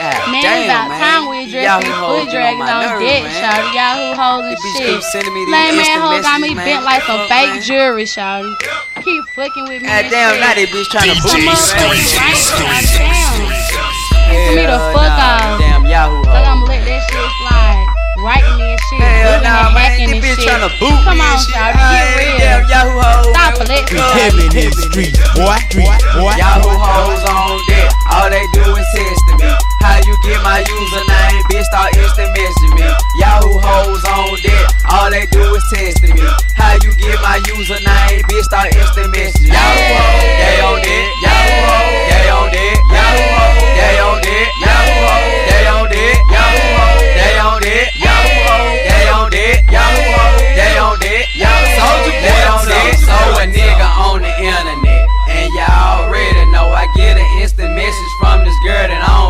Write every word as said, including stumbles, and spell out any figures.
Man, damn, it's about man. time we address these foot draggers on deck, shawty. Yahoo hoes and shit. Lame man hoes got me bent like some fake jewelry, shawty. Keep fucking with me. God damn, now that bitch trying to boot me, man. For me to fuck off. Damn, Yahoo Like I'ma let that shit slide. Writing me and shit. Hell Looking nah, and man. hacking This and bitch shit. tryna boot Come me on, and shit. shawty. Get real. Damn, Yahoo hoes. Stop flexing. Heavy in these streets, boy. Street, boy. Yahoo hoes on deck. All they do is test.